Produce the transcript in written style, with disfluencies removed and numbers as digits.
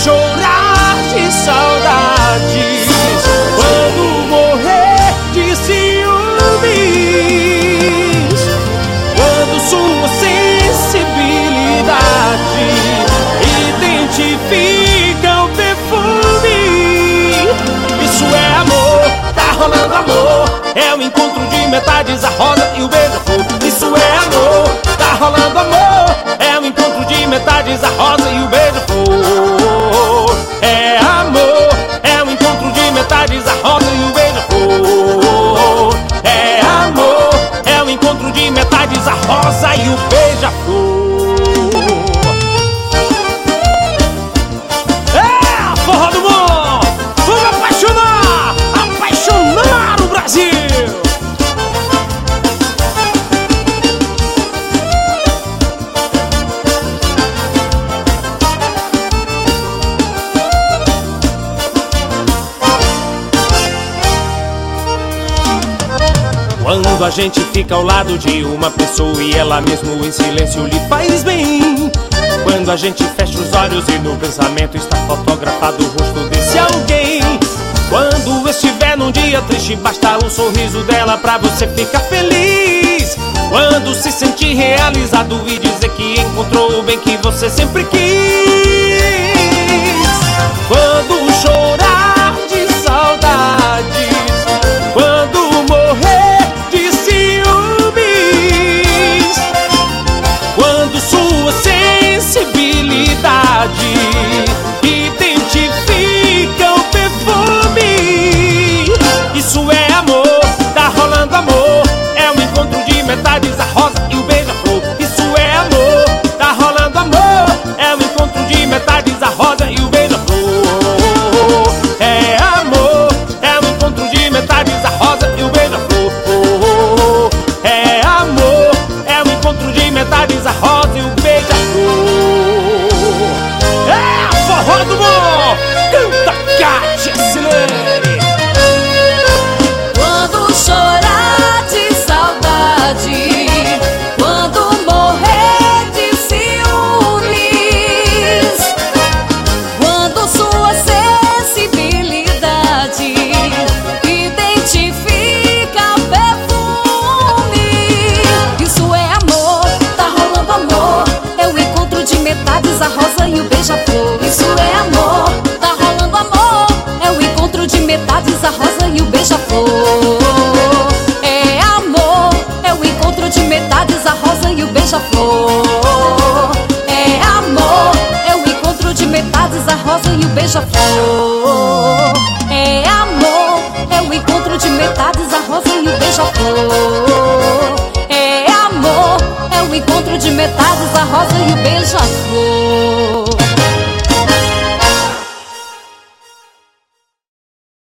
chorar de saudades, quando morrer de ciúmes, quando sua sensibilidade identifica o perfume. Isso é amor, tá rolando amor. É o encontro de metades, a rosa e o beija-flor. Isso é amor, tá rolando amor. É o encontro de metades, a rosa e o beija-flor. É amor, é o encontro de metades, a rosa e o beija-flor. É amor, é o encontro de metades, a rosa e o beija-flor. Forró do Bom! Vamos apaixonar! Apaixonar o Brasil! Quando a gente fica ao lado de uma pessoa e ela mesmo em silêncio lhe faz bem. Quando a gente fecha os olhos e no pensamento está fotografado o rosto desse alguém. Quando estiver num dia triste, basta um sorriso dela pra você ficar feliz. Quando se sentir realizado e dizer que encontrou o bem que você sempre quis. Quando chorar de saudades, quando morrer de ciúmes, quando sua sensibilidade identifica o perfume. Isso é amor, tá rolando amor. É um encontro de metades, a rosa e o beija-flor. Isso é amor, tá rolando amor. É um encontro de metades, a rosa e o beija-flor. É amor, é um encontro de metades, a rosa e o beija-flor. É amor, é um encontro de metades, a rosa e o beija-flor. É Forró do Bom! Canta, Kátia Silene! Quando chorar de saudade, quando morrer de ciúmes, quando sua sensibilidade identifica o perfume. Isso é amor, tá rolando amor. É o encontro de metades, a rosa e o beija-flor. Isso é amor, tá rolando amor. É o encontro de metades, a rosa e o beija-flor. É amor, é o encontro de metades, a rosa e o beija-flor. É amor, é o encontro de metades, a rosa e o beija-flor. É amor, é o encontro de metades, a rosa e o beija-flor. É amor, é o encontro de metades,